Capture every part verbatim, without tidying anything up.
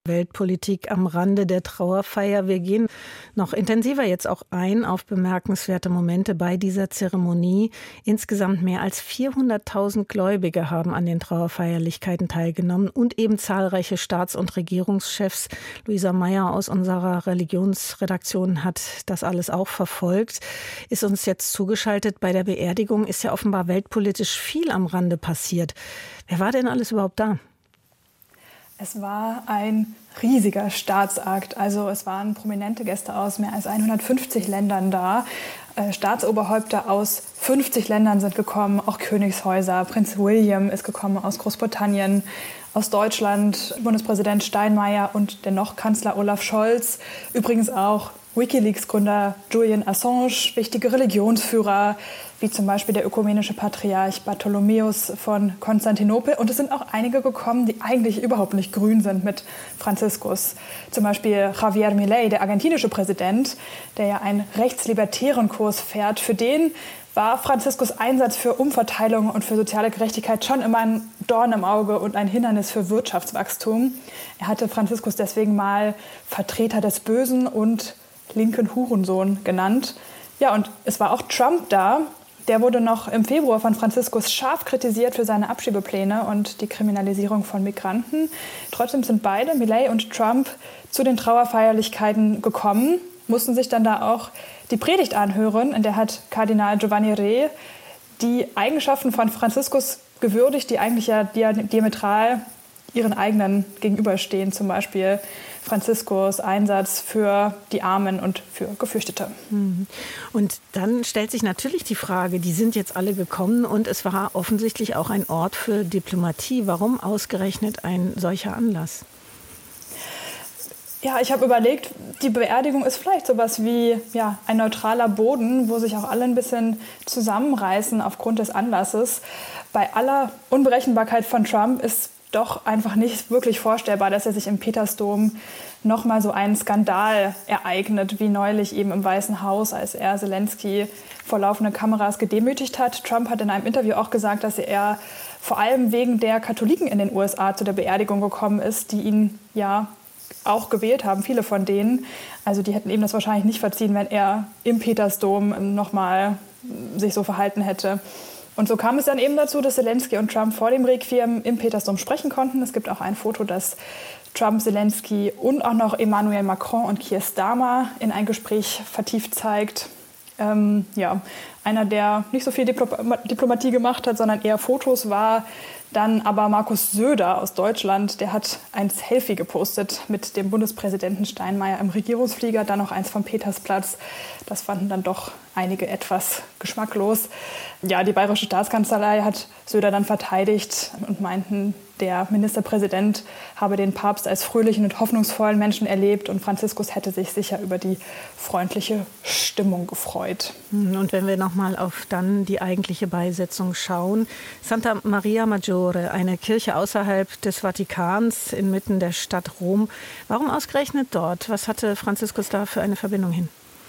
Weltpolitik am Rande der Trauerfeier. Wir gehen noch intensiver jetzt auch ein auf bemerkenswerte Momente bei dieser Zeremonie. Insgesamt mehr als vierhunderttausend Gläubige haben an den Trauerfeierlichkeiten teilgenommen und eben zahlreiche Staats- und Regierungschefs. Luisa Meyer aus unserer Religionsredaktion hat das alles auch verfolgt, ist uns jetzt zugeschaltet. Bei der Beerdigung ist ja offenbar weltpolitisch viel am Rande passiert. Wer war denn alles überhaupt da? Es war ein riesiger Staatsakt. Also es waren prominente Gäste aus mehr als hundertfünfzig Ländern da. Äh, Staatsoberhäupter aus fünfzig Ländern sind gekommen, auch Königshäuser. Prinz William ist gekommen aus Großbritannien, aus Deutschland, Bundespräsident Steinmeier und dennoch Kanzler Olaf Scholz. Übrigens auch WikiLeaks-Gründer Julian Assange, wichtige Religionsführer, wie zum Beispiel der ökumenische Patriarch Bartholomäus von Konstantinopel. Und es sind auch einige gekommen, die eigentlich überhaupt nicht grün sind mit Franziskus. Zum Beispiel Javier Milei, der argentinische Präsident, der ja einen rechtslibertären Kurs fährt. Für den war Franziskus Einsatz für Umverteilung und für soziale Gerechtigkeit schon immer ein Dorn im Auge und ein Hindernis für Wirtschaftswachstum. Er hatte Franziskus deswegen mal Vertreter des Bösen und linken Hurensohn genannt. Ja, und es war auch Trump da. Der wurde noch im Februar von Franziskus scharf kritisiert für seine Abschiebepläne und die Kriminalisierung von Migranten. Trotzdem sind beide, Milei und Trump, zu den Trauerfeierlichkeiten gekommen, mussten sich dann da auch die Predigt anhören. In der hat Kardinal Giovanni Re die Eigenschaften von Franziskus gewürdigt, die eigentlich ja diametral ihren eigenen gegenüberstehen, zum Beispiel Franziskus Einsatz für die Armen und für Geflüchtete. Und dann stellt sich natürlich die Frage, die sind jetzt alle gekommen und es war offensichtlich auch ein Ort für Diplomatie. Warum ausgerechnet ein solcher Anlass? Ja, ich habe überlegt, die Beerdigung ist vielleicht sowas wie ja, ein neutraler Boden, wo sich auch alle ein bisschen zusammenreißen aufgrund des Anlasses. Bei aller Unberechenbarkeit von Trump ist doch einfach nicht wirklich vorstellbar, dass er sich im Petersdom noch mal so einen Skandal ereignet, wie neulich eben im Weißen Haus, als er Zelensky vor laufenden Kameras gedemütigt hat. Trump hat in einem Interview auch gesagt, dass er vor allem wegen der Katholiken in den U S A zu der Beerdigung gekommen ist, die ihn ja auch gewählt haben, viele von denen. Also die hätten ihm das wahrscheinlich nicht verziehen, wenn er im Petersdom noch mal sich so verhalten hätte. Und so kam es dann eben dazu, dass Zelensky und Trump vor dem Requiem im Petersdom sprechen konnten. Es gibt auch ein Foto, das Trump, Zelensky und auch noch Emmanuel Macron und Keir Starmer in ein Gespräch vertieft zeigt. Ähm, ja, einer, der nicht so viel Diplo- Diplomatie gemacht hat, sondern eher Fotos, war dann aber Markus Söder aus Deutschland. Der hat ein Selfie gepostet mit dem Bundespräsidenten Steinmeier im Regierungsflieger, dann noch eins vom Petersplatz. Das fanden dann doch einige etwas geschmacklos. Ja, die bayerische Staatskanzlei hat Söder dann verteidigt und meinten, der Ministerpräsident habe den Papst als fröhlichen und hoffnungsvollen Menschen erlebt und Franziskus hätte sich sicher über die freundliche Stimmung gefreut. Und wenn wir nochmal auf dann die eigentliche Beisetzung schauen. Santa Maria Maggiore, eine Kirche außerhalb des Vatikans, inmitten der Stadt Rom. Warum ausgerechnet dort? Was hatte Franziskus da für eine Verbindung hin?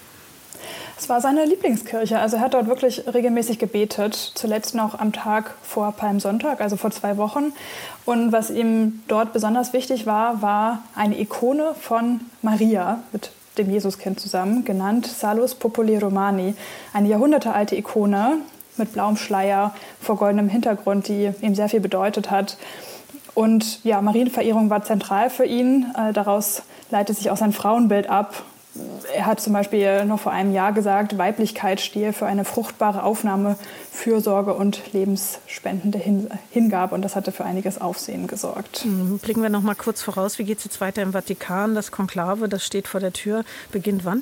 Es war seine Lieblingskirche. Also er hat dort wirklich regelmäßig gebetet. Zuletzt noch am Tag vor Palmsonntag, also vor zwei Wochen. Und was ihm dort besonders wichtig war, war eine Ikone von Maria mit dem Jesuskind zusammen, genannt Salus Populi Romani. Eine jahrhundertealte Ikone mit blauem Schleier vor goldenem Hintergrund, die ihm sehr viel bedeutet hat. Und ja, Marienverehrung war zentral für ihn. Äh, daraus leitet sich auch sein Frauenbild ab. Er hat zum Beispiel noch vor einem Jahr gesagt, Weiblichkeit stehe für eine fruchtbare Aufnahme, Fürsorge und lebensspendende Hingabe. Und das hatte für einiges Aufsehen gesorgt. Blicken wir noch mal kurz voraus. Wie geht es jetzt weiter im Vatikan? Das Konklave, das steht vor der Tür, beginnt wann?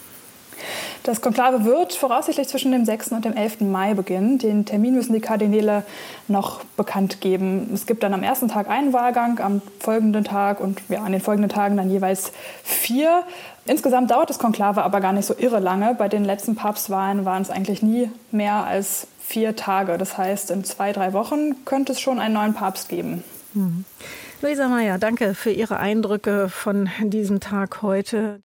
Das Konklave wird voraussichtlich zwischen dem sechsten und dem elften Mai beginnen. Den Termin müssen die Kardinäle noch bekannt geben. Es gibt dann am ersten Tag einen Wahlgang, am folgenden Tag und ja, an den folgenden Tagen dann jeweils vier. Insgesamt dauert das Konklave aber gar nicht so irre lange. Bei den letzten Papstwahlen waren es eigentlich nie mehr als vier Tage. Das heißt, in zwei, drei Wochen könnte es schon einen neuen Papst geben. Mhm. Luisa Meyer, danke für Ihre Eindrücke von diesem Tag heute.